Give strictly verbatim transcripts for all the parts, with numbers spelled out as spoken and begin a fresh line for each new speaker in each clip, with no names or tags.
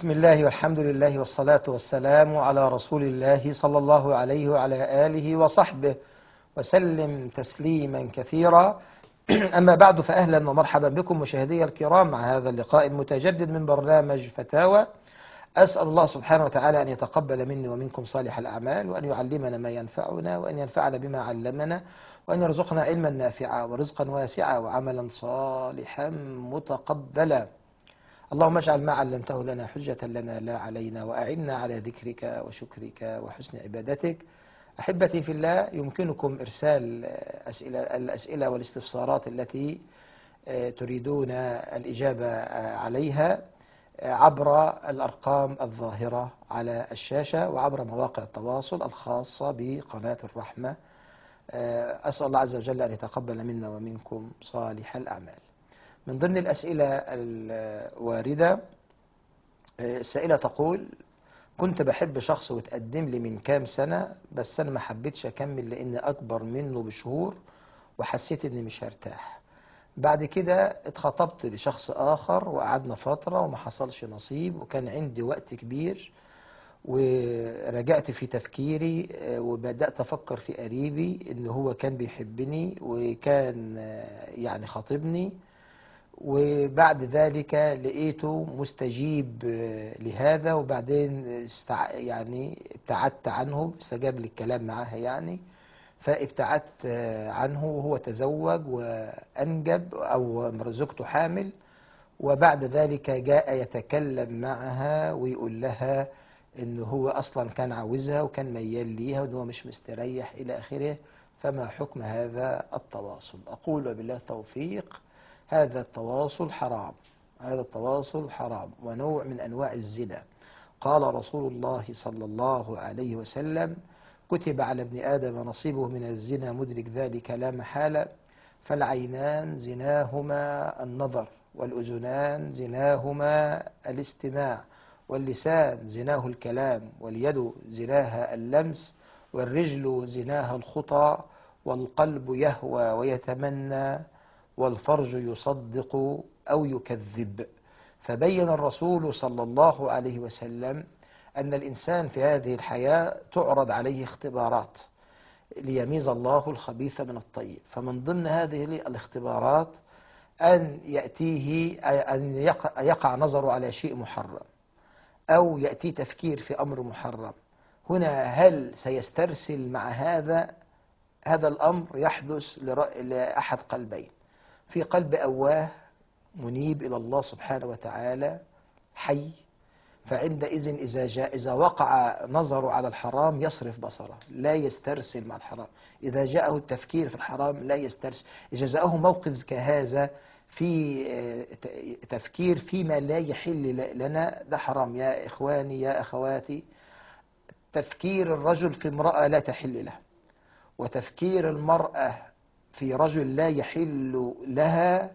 بسم الله والحمد لله والصلاة والسلام على رسول الله صلى الله عليه وعلى آله وصحبه وسلم تسليما كثيرا. أما بعد، فأهلا ومرحبا بكم مشاهدي الكرام مع هذا اللقاء المتجدد من برنامج فتاوى. أسأل الله سبحانه وتعالى أن يتقبل مني ومنكم صالح الأعمال، وأن يعلمنا ما ينفعنا، وأن ينفعنا بما علمنا، وأن يرزقنا علما نافعا ورزقا واسعا وعملا صالحا متقبلا. اللهم اجعل ما علمته لنا حجة لنا لا علينا، وأعنا على ذكرك وشكرك وحسن عبادتك. أحبتي في الله، يمكنكم إرسال أسئلة الأسئلة والاستفسارات التي تريدون الإجابة عليها عبر الأرقام الظاهرة على الشاشة وعبر مواقع التواصل الخاصة بقناة الرحمة. أسأل الله عز وجل أن يتقبل منا ومنكم صالح الأعمال. من ضمن الأسئلة الواردة، السائلة تقول: كنت بحب شخص وتقدم لي من كام سنة، بس أنا ما حبيتش أكمل لأني أكبر منه بشهور وحسيت إني مش هرتاح. بعد كده اتخطبت لشخص آخر وقعدنا فترة وما حصلش نصيب، وكان عندي وقت كبير ورجعت في تفكيري وبدأت أفكر في قريبي إن هو كان بيحبني وكان يعني خاطبني، وبعد ذلك لقيته مستجيب لهذا، وبعدين استع... يعني ابتعدت عنه، استجاب للكلام معاها يعني، فابتعدت عنه وهو تزوج وأنجب أو زوجته حامل، وبعد ذلك جاء يتكلم معها ويقول لها إن هو أصلا كان عاوزها وكان ميال ليها وإن هو مش مستريح إلى آخره. فما حكم هذا التواصل؟ أقول وبالله التوفيق: هذا التواصل حرام، هذا التواصل حرام ونوع من أنواع الزنا. قال رسول الله صلى الله عليه وسلم: كتب على ابن آدم نصيبه من الزنا مدرك ذلك لا محالة، فالعينان زناهما النظر، والأذنان زناهما الاستماع، واللسان زناه الكلام، واليد زناها اللمس، والرجل زناها الخطى، والقلب يهوى ويتمنى، والفرج يصدق أو يكذب. فبين الرسول صلى الله عليه وسلم أن الإنسان في هذه الحياة تعرض عليه اختبارات ليميز الله الخبيث من الطيب. فمن ضمن هذه الاختبارات أن يأتيه أن يقع نظره على شيء محرم، أو يأتي تفكير في أمر محرم. هنا هل سيسترسل مع هذا؟ هذا الأمر يحدث لأحد قلبين: في قلب أواه منيب إلى الله سبحانه وتعالى حي، فعندئذ إذا جاء إذا وقع نظره على الحرام يصرف بصره، لا يسترسل مع الحرام. إذا جاءه التفكير في الحرام لا يسترسل. إذا جاءه موقف كهذا في تفكير فيما لا يحل لنا، ده حرام. يا إخواني يا أخواتي، تفكير الرجل في امرأة لا تحل له، وتفكير المرأة في رجل لا يحل لها،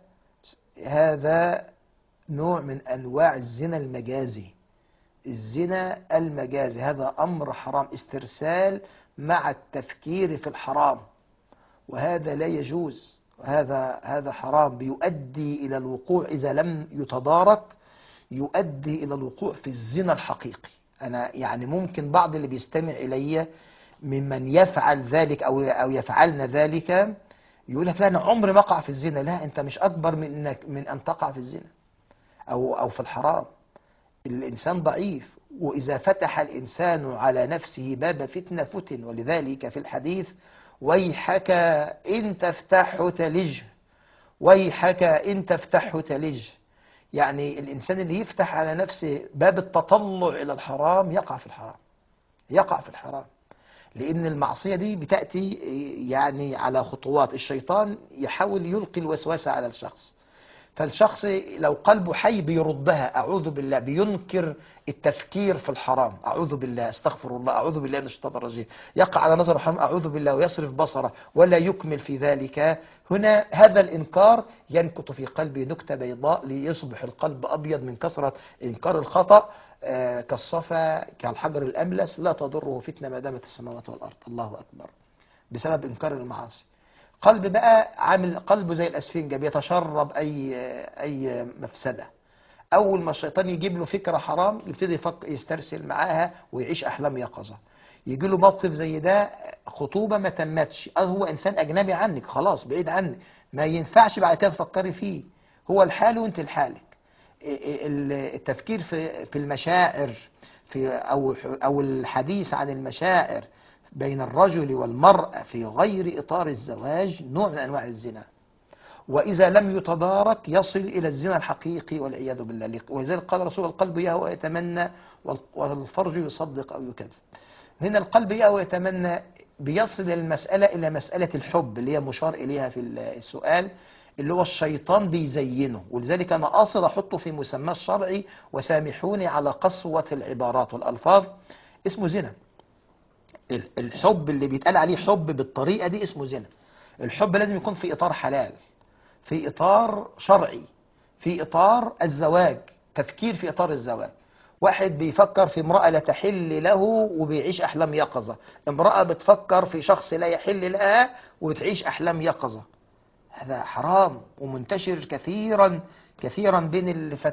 هذا نوع من أنواع الزنا المجازي. الزنا المجازي هذا أمر حرام، استرسال مع التفكير في الحرام، وهذا لا يجوز. هذا هذا حرام، بيؤدي إلى الوقوع إذا لم يتدارك، يؤدي إلى الوقوع في الزنا الحقيقي. أنا يعني ممكن بعض اللي بيستمع إلي ممن يفعل ذلك أو أو يفعلن ذلك يقول لك: لا أنا عمري ما أقع في الزنا. لا، أنت مش أكبر من إنك من أن تقع في الزنا أو أو في الحرام. الإنسان ضعيف، وإذا فتح الإنسان على نفسه باب فتنة فتن. ولذلك في الحديث: ويحك إن تفتحه تلج، ويحك إن تفتحه تلج. يعني الإنسان اللي يفتح على نفسه باب التطلع إلى الحرام يقع في الحرام، يقع في الحرام. لأن المعصية دي بتأتي يعني على خطوات. الشيطان يحاول يلقي الوسوسة على الشخص، فالشخص لو قلبه حي بيردها، أعوذ بالله، بينكر التفكير في الحرام، أعوذ بالله، استغفر الله، أعوذ بالله من الشيطان الرجيم، يقع على نظر الحرام، أعوذ بالله، ويصرف بصره ولا يكمل في ذلك. هنا هذا الإنكار ينكت في قلبه نكتة بيضاء ليصبح القلب أبيض من كثرة إنكار الخطأ، آه كالصفا كالحجر الأملس، لا تضره فتنة ما دامت السماوات والأرض. الله أكبر، بسبب إنكار المعاصي. قلب بقى عامل قلبه زي الأسفنجة، بيتشرب أي أي مفسدة، أول ما الشيطان يجيب له فكرة حرام يبتدي يفكر يسترسل معاها ويعيش أحلام يقظة. يجي له موقف زي ده، خطوبة ما تمتش، أه هو إنسان أجنبي عنك، خلاص بعيد عنك، ما ينفعش بعد كده تفكري فيه، هو الحال وأنت لحالك. التفكير في في المشاعر، في أو أو الحديث عن المشاعر بين الرجل والمرأة في غير إطار الزواج نوع من أنواع الزنا، وإذا لم يتدارك يصل إلى الزنا الحقيقي والعياذ بالله. ولذلك قال رسول: القلب يهوى يتمنى والفرج يصدق أو يكذب. هنا القلب يهوى يتمنى بيصل المسألة إلى مسألة الحب اللي هي مشار إليها في السؤال، اللي هو الشيطان بيزينه. ولذلك أنا قاصد أحطه في مسمى الشرعي، وسامحوني على قسوة العبارات والألفاظ، اسمه زنا. الحب اللي بيتقال عليه حب بالطريقة دي اسمه زنا. الحب لازم يكون في إطار حلال، في إطار شرعي، في إطار الزواج، تفكير في إطار الزواج. واحد بيفكر في امرأة لا تحل له وبيعيش أحلام يقظة، امرأة بتفكر في شخص لا يحل لها وبتعيش أحلام يقظة، هذا حرام ومنتشر كثيرا كثيرا بين الفت...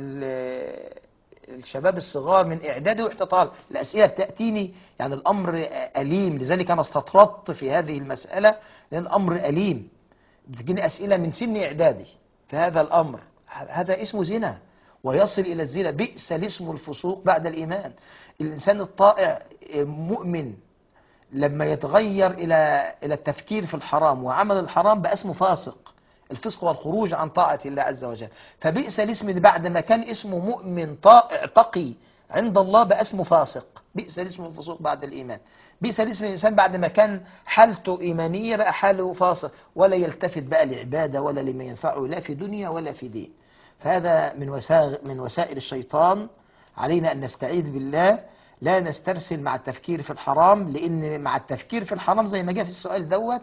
ال... الشباب الصغار من إعدادي واحتطال. الأسئلة بتأتيني يعني الأمر أليم، لذلك أنا استطردت في هذه المسألة لأن الأمر أليم. بتجيني أسئلة من سن إعدادي في هذا الأمر، هذا اسمه زنا ويصل إلى الزنا. بئس الاسم الفسوق بعد الإيمان. الإنسان الطائع مؤمن لما يتغير إلى إلى التفكير في الحرام وعمل الحرام بقى اسمه فاسق. الفسق والخروج عن طاعة الله عز وجل. فبئس الاسم بعد ما كان اسمه مؤمن طائع تقي عند الله بقى اسمه فاسق. بئس الاسم الفسوق بعد الإيمان. بئس الاسم الإنسان بعد ما كان حالته إيمانية بقى حاله فاسق، ولا يلتفت بقى لعبادة ولا لما ينفعه لا في دنيا ولا في دين. فهذا من وسائل من وسائل الشيطان. علينا أن نستعيذ بالله، لا نسترسل مع التفكير في الحرام، لأن مع التفكير في الحرام زي ما جاء في السؤال دوت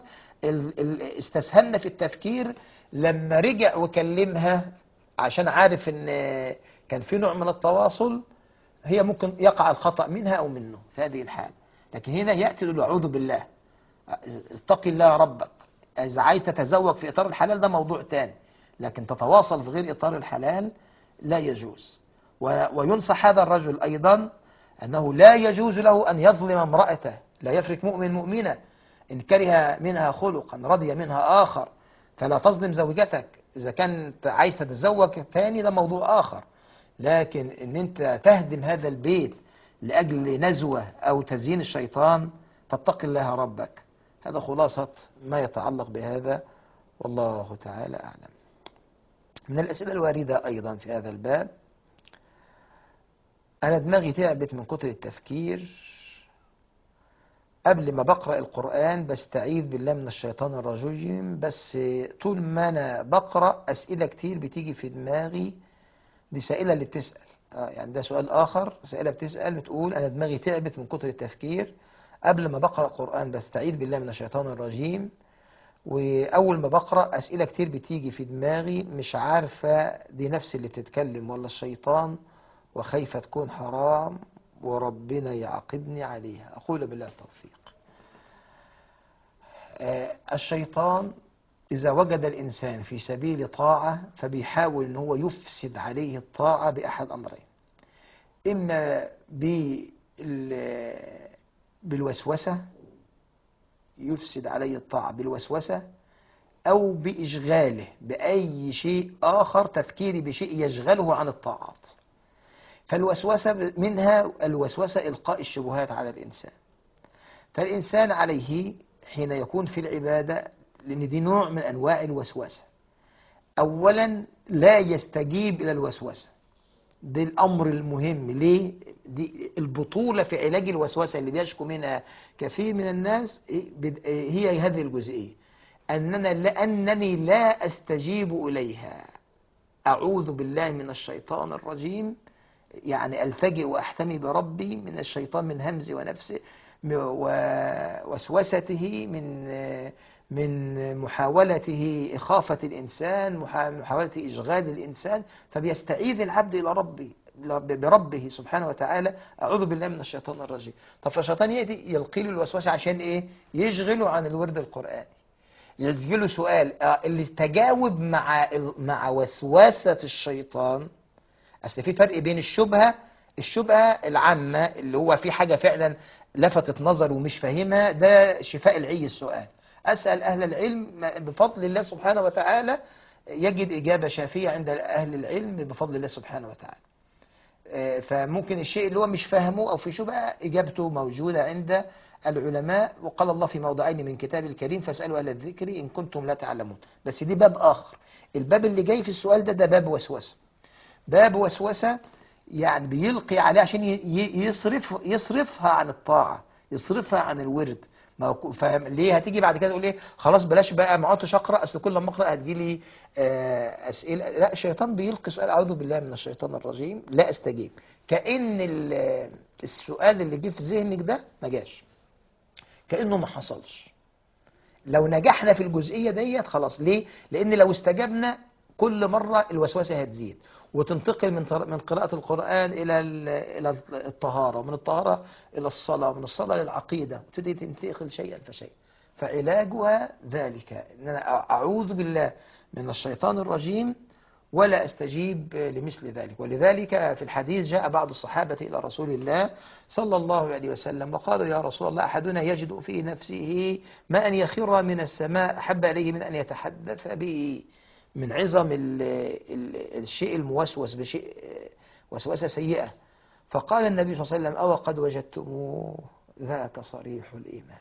استسهلنا في التفكير. لما رجع وكلمها عشان عارف ان كان في نوع من التواصل، هي ممكن يقع الخطأ منها أو منه في هذه الحال. لكن هنا يأتي له أعوذ بالله، اتقي الله ربك. إذا عايز تتزوج في إطار الحلال ده موضوع تاني، لكن تتواصل في غير إطار الحلال لا يجوز. وينصح هذا الرجل أيضا أنه لا يجوز له أن يظلم امرأته. لا يفرق مؤمن مؤمنة، إن كره منها خلقا رضي منها آخر فلا تظلم زوجتك. إذا كانت عايز تتزوج تاني ده موضوع آخر، لكن إن أنت تهدم هذا البيت لأجل نزوة أو تزيين الشيطان، فاتق الله ربك. هذا خلاصة ما يتعلق بهذا، والله تعالى أعلم. من الأسئلة الواردة أيضا في هذا الباب: أنا دماغي تعبت من كتر التفكير، قبل ما بقرأ القرآن بستعيذ بالله من الشيطان الرجيم، بس طول ما أنا بقرأ أسئلة كتير بتيجي في دماغي. دي سائلة اللي بتسأل، آه يعني ده سؤال آخر. سائلة بتسأل بتقول: أنا دماغي تعبت من كتر التفكير، قبل ما بقرأ القرآن بستعيذ بالله من الشيطان الرجيم، وأول ما بقرأ أسئلة كتير بتيجي في دماغي، مش عارفة دي نفس اللي بتتكلم ولا الشيطان، وخايفة تكون حرام وربنا يعاقبني عليها. أقول بالله التوفيق. آه الشيطان إذا وجد الإنسان في سبيل طاعة فبيحاول أن هو يفسد عليه الطاعة بأحد أمرين: إما بالوسوسة، يفسد عليه الطاعة بالوسوسة، أو بإشغاله بأي شيء آخر، تفكيري بشيء يشغله عن الطاعات. فالوسوسة منها الوسوسة إلقاء الشبهات على الإنسان. فالإنسان عليه حين يكون في العبادة، لأن دي نوع من أنواع الوسوسة، أولا لا يستجيب إلى الوسوسة. ده الأمر المهم. ليه؟ دي البطولة في علاج الوسوسة اللي بيشكو منها كثير من الناس هي هذه الجزئية، أننا لأنني لا أستجيب إليها. أعوذ بالله من الشيطان الرجيم، يعني ألتجئ وأحتمي بربي من الشيطان، من همزه ونفسه ووسوسته، من من محاولته إخافة الإنسان، محاولة إشغال الإنسان. فبيستعيذ العبد إلى ربي بربه سبحانه وتعالى: أعوذ بالله من الشيطان الرجيم. طب فالشيطان يأتي يلقي له الوسوسة عشان إيه؟ يشغله عن الورد القرآني. يجي له سؤال اللي تجاوب مع مع وسوسة الشيطان، أصل في فرق بين الشبهة الشبهة العامة اللي هو في حاجة فعلا لفتت نظر ومش فاهمها، ده شفاء العي السؤال. أسأل أهل العلم بفضل الله سبحانه وتعالى يجد إجابة شافية عند أهل العلم بفضل الله سبحانه وتعالى. آه، فممكن الشيء اللي هو مش فاهمه أو في شبهة إجابته موجودة عند العلماء، وقال الله في موضعين من كتاب الكريم فاسألوا أهل الذكر إن كنتم لا تعلمون. بس دي باب آخر. الباب اللي جاي في السؤال ده ده باب وسوسة. باب وسوسة يعني بيلقي عليه عشان ي- ي- يصرف يصرفها عن الطاعة، يصرفها عن الورد. ما هو ك- فاهم ليه؟ هتيجي بعد كده تقول ايه خلاص بلاش بقى ما عدتش اقرا، اصل كل ما اقرا هتجيلي آه، اسئله. لا، الشيطان بيلقي سؤال، اعوذ بالله من الشيطان الرجيم، لا استجيب. كأن ال- السؤال اللي جه في ذهنك ده ما جاش، كأنه ما حصلش. لو نجحنا في الجزئية ديت خلاص. ليه؟ لأن لو استجبنا كل مرة الوسوسة هتزيد وتنتقل من طر- من قراءة القرآن إلى ال- إلى الطهارة، ومن الطهارة إلى الصلاة، ومن الصلاة للعقيدة، وتبتدي تنتقل شيئا فشيئا. فعلاجها ذلك أن أنا أعوذ بالله من الشيطان الرجيم ولا استجيب لمثل ذلك. ولذلك في الحديث جاء بعض الصحابة إلى رسول الله صلى الله عليه وسلم وقالوا يا رسول الله أحدنا يجد في نفسه ما أن يخر من السماء أحب إليه من أن يتحدث به، من عظم ال ال الشيء الموسوس بشيء وسوسة سيئة. فقال النبي صلى الله عليه وسلم أو قد وجدتموه ذاك صريح الإيمان.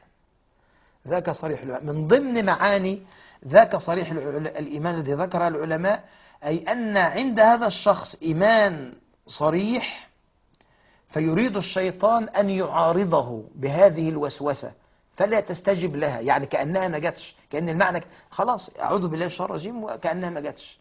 ذاك صريح الإيمان. من ضمن معاني ذاك صريح العل- الإيمان الذي ذكرها العلماء أي أن عند هذا الشخص إيمان صريح، فيريد الشيطان أن يعارضه بهذه الوسوسة فلا تستجب لها، يعني كأنها ما جاتش، كأن المعنى ك- خلاص أعوذ بالله من الشيطان الرجيم وكأنها ما جاتش.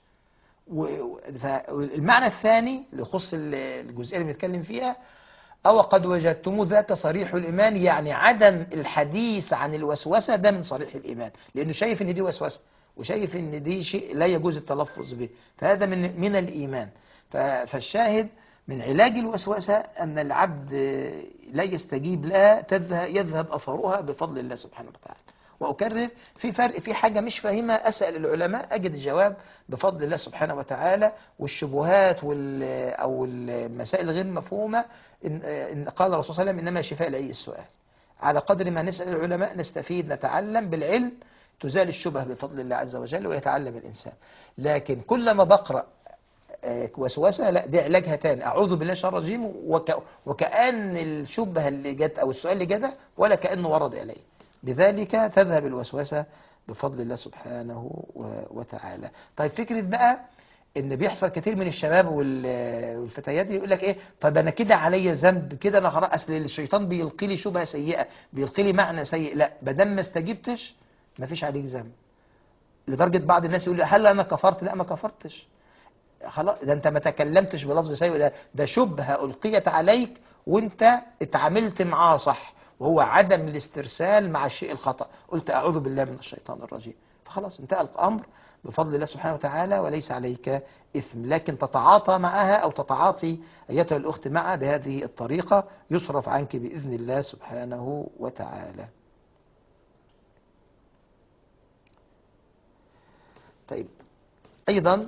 و- فالمعنى الثاني اللي يخص ال- الجزئية اللي بنتكلم فيها أو قد وجدتم ذاك صريح الإيمان، يعني عدم الحديث عن الوسوسة ده من صريح الإيمان، لأنه شايف إن دي وسوسة وشايف إن دي شيء لا يجوز التلفظ به، فهذا من من الإيمان. ف- فالشاهد من علاج الوسوسة أن العبد لا يستجيب لها، تذهب يذهب أثرها بفضل الله سبحانه وتعالى. وأكرر، في فرق في حاجة مش فاهمها أسأل العلماء أجد الجواب بفضل الله سبحانه وتعالى. والشبهات وال أو المسائل غير مفهومة إن إن قال الرسول صلى الله عليه وسلم إنما شفاء العي السؤال. على قدر ما نسأل العلماء نستفيد نتعلم بالعلم، تزال الشبه بفضل الله عز وجل ويتعلم الإنسان. لكن كلما بقرأ آه، وسوسة لا، دي علاجها تاني أعوذ بالله من الشيطان الرجيم، وك وكأن الشبهة اللي جت أو السؤال اللي جت ولا كأنه ورد إليه. بذلك تذهب الوسوسة بفضل الله سبحانه و- وتعالى. طيب فكرة بقى ان بيحصل كتير من الشباب وال- والفتيات يقول لك ايه طب انا كده عليا ذنب كده، انا خلاص اصل الشيطان بيلقي لي شبهه سيئه، بيلقي لي معنى سيء. لا، ما دام ما استجبتش ما فيش عليك ذنب. لدرجه بعض الناس يقول لي هل انا كفرت؟ لا، ما كفرتش. خلاص، ده انت ما تكلمتش بلفظ سيء، ده ده شبهه القيت عليك وانت اتعاملت معاه صح، وهو عدم الاسترسال مع الشيء الخطأ. قلت اعوذ بالله من الشيطان الرجيم، فخلاص انتهى الامر بفضل الله سبحانه وتعالى وليس عليك اثم. لكن تتعاطى معها او تتعاطي ايتها الاخت معها بهذه الطريقه يصرف عنك باذن الله سبحانه وتعالى. طيب، ايضا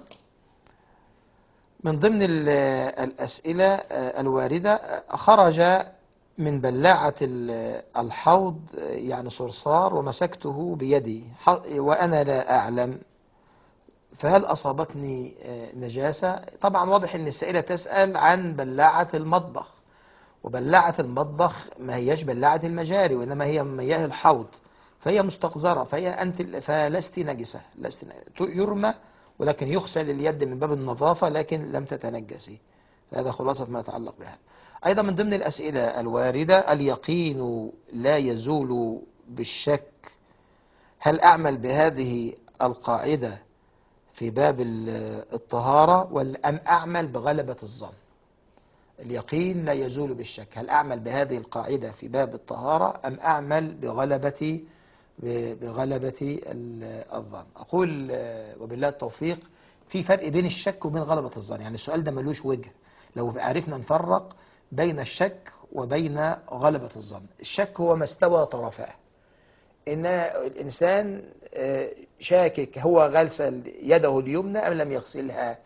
من ضمن ال- الأسئلة آه، الواردة آه، خرج من بلاعة ال- الحوض آه، يعني صرصار ومسكته بيدي ح- وأنا لا أعلم، فهل أصابتني آه، نجاسة؟ طبعا واضح أن السائلة تسأل عن بلاعة المطبخ، وبلاعة المطبخ ما هيش بلاعة المجاري وإنما هي مياه الحوض، فهي مستقذرة، فهي أنت فلست نجسة، لست يرمى ولكن يغسل اليد من باب النظافة لكن لم تتنجسي. هذا خلاصة ما يتعلق بها. أيضا من ضمن الأسئلة الواردة اليقين لا يزول بالشك، هل أعمل بهذه القاعدة في باب ال- الطهارة ولا أم أعمل بغلبة الظن؟ اليقين لا يزول بالشك، هل أعمل بهذه القاعدة في باب الطهارة أم أعمل بغلبة بغلبة ال- الظن؟ أقول آه، وبالله التوفيق، في فرق بين الشك وبين غلبة الظن. يعني السؤال ده ملوش وجه لو عرفنا نفرق بين الشك وبين غلبة الظن. الشك هو ما استوى طرفاه، إن الإنسان آه، شاكك هو غسل يده اليمنى أم لم يغسلها،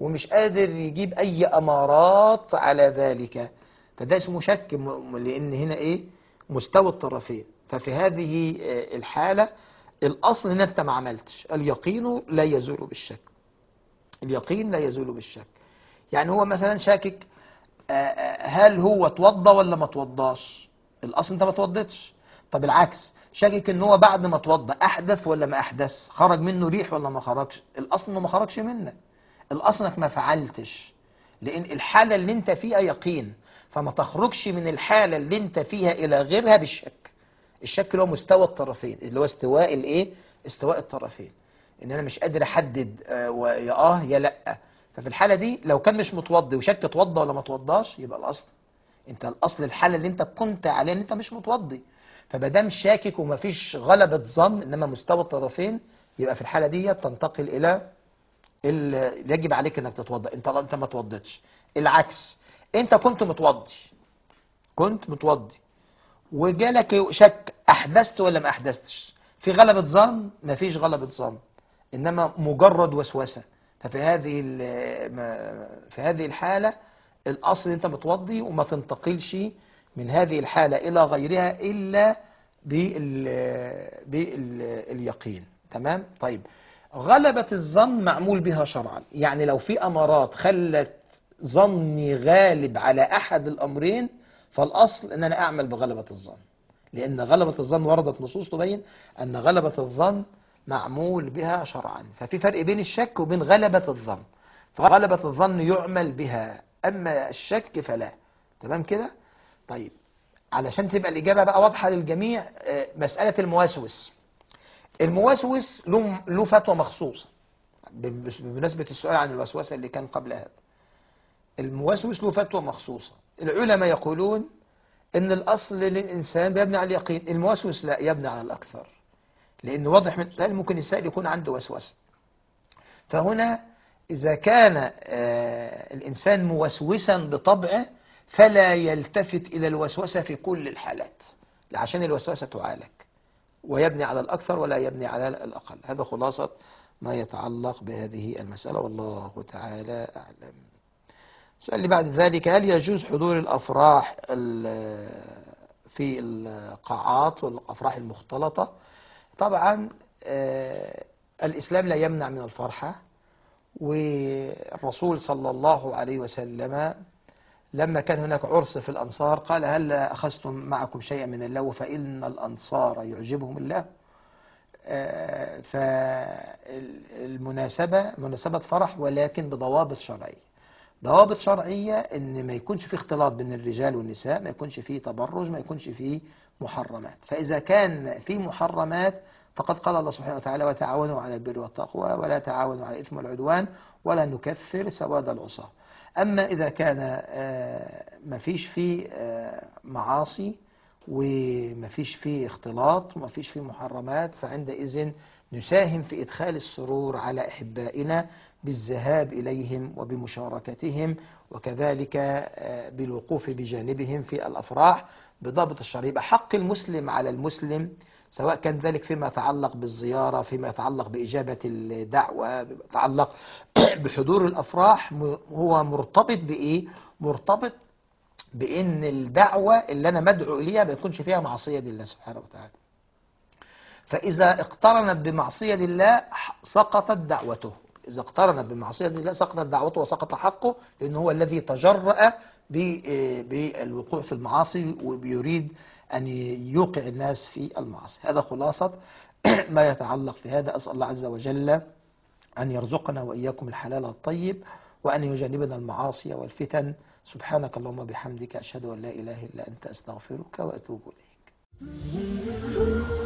ومش قادر يجيب أي أمارات على ذلك، فده اسمه شك، م- لأن هنا إيه؟ مستوى الطرفين. ففي هذه آه، الحالة الأصل إن أنت ما عملتش. اليقين لا يزول بالشك. اليقين لا يزول بالشك. يعني هو مثلا شاكك آه، آه، هل هو اتوضى ولا ما اتوضاش؟ الاصل انت ما اتوضيتش. طب العكس، شاكك ان هو بعد ما اتوضى احدث ولا ما احدث، خرج منه ريح ولا ما خرجش؟ الاصل انه ما خرجش منك، الاصل انك ما فعلتش، لان الحاله اللي انت فيها يقين، فما تخرجش من الحاله اللي انت فيها الى غيرها بالشك. الشك اللي هو مستوى الطرفين، اللي هو استواء الايه؟ استواء الطرفين. ان انا مش قادر احدد آه، و- يا اه يا لا. ففي الحاله دي لو كان مش متوضي وشك اتوضى ولا ما اتوضاش، يبقى الاصل انت الاصل الحاله اللي انت كنت عليها ان انت مش متوضي. فمادام شاكك ومفيش غلبة ظن انما مستوى الطرفين، يبقى في الحاله دي تنتقل الى ال- يجب عليك انك تتوضا. انت انت ما توضيتش. العكس، انت كنت متوضي، كنت متوضي وجالك شك احدثت ولا ما احدثتش، في غلبة ظن؟ مفيش غلبة ظن، انما مجرد وسوسة. ففي هذه ال- ما- في هذه الحالة الاصل انت متوضي، وما تنتقلش من هذه الحالة الى غيرها الا بال باليقين. تمام؟ طيب، غلبة الظن معمول بها شرعا. يعني لو في امارات خلت ظني غالب على احد الامرين، فالاصل ان انا اعمل بغلبة الظن، لان غلبة الظن وردت نصوص تبين ان غلبة الظن معمول بها شرعا. ففي فرق بين الشك وبين غلبة الظن. فغلبة الظن يعمل بها، اما الشك فلا. تمام كده؟ طيب، علشان تبقى الاجابة بقى واضحة للجميع، آه، مسألة الموسوس. الموسوس له له فتوى مخصوصة بمناسبة السؤال عن الوسوسة اللي كان قبل هذا. الموسوس له فتوى مخصوصة. العلماء يقولون ان الاصل للانسان بيبني على اليقين، الموسوس لا، يبني على الاكثر، لان واضح من السؤال ممكن السائل يكون عنده وسوسه. فهنا اذا كان آه، الانسان موسوسا بطبعه، فلا يلتفت الى الوسوسه في كل الحالات، عشان الوسوسه تعالج، ويبني على الاكثر ولا يبني على الاقل. هذا خلاصه ما يتعلق بهذه المساله، والله تعالى اعلم. السؤال اللي بعد ذلك: هل يجوز حضور الأفراح ال- في القاعات والأفراح المختلطة؟ طبعا آه، الإسلام لا يمنع من الفرحة، والرسول صلى الله عليه وسلم لما كان هناك عرس في الأنصار قال: هل أخذتم معكم شيئا من اللهو فإن الأنصار يعجبهم الله. آه، فالمناسبة مناسبة فرح، ولكن بضوابط شرعية. ضوابط شرعية ان ما يكونش في اختلاط بين الرجال والنساء، ما يكونش فيه تبرج، ما يكونش فيه محرمات. فإذا كان في محرمات فقد قال الله سبحانه وتعالى: وتعاونوا على البر والتقوى ولا تعاونوا على الإثم والعدوان ولا نكفر سواد العصاة. أما إذا كان آه، ما فيش فيه آه، معاصي وما فيش فيه اختلاط وما فيش فيه محرمات، فعندئذ نساهم في إدخال السرور على أحبائنا بالذهاب إليهم وبمشاركتهم، وكذلك آه، بالوقوف بجانبهم في الأفراح بضابط الشرع. يبقى حق المسلم على المسلم، سواء كان ذلك فيما يتعلق بالزيارة، فيما يتعلق بإجابة الدعوة، فيما يتعلق بحضور الأفراح، م- هو مرتبط بإيه؟ مرتبط بأن الدعوة اللي أنا مدعو إليها ما يكونش فيها معصية لله سبحانه وتعالى. فإذا اقترنت بمعصية لله سقطت دعوته، إذا اقترنت بمعصية لله سقطت دعوته وسقط حقه، لأنه هو الذي تجرأ ب- بالوقوع في المعاصي وبيريد أن يوقع الناس في المعاصي. هذا خلاصة ما يتعلق في هذا. أسأل الله عز وجل أن يرزقنا وإياكم الحلال الطيب، وأن يجنبنا المعاصي والفتن. سبحانك اللهم وبحمدك، أشهد أن لا إله إلا أنت، أستغفرك وأتوب إليك.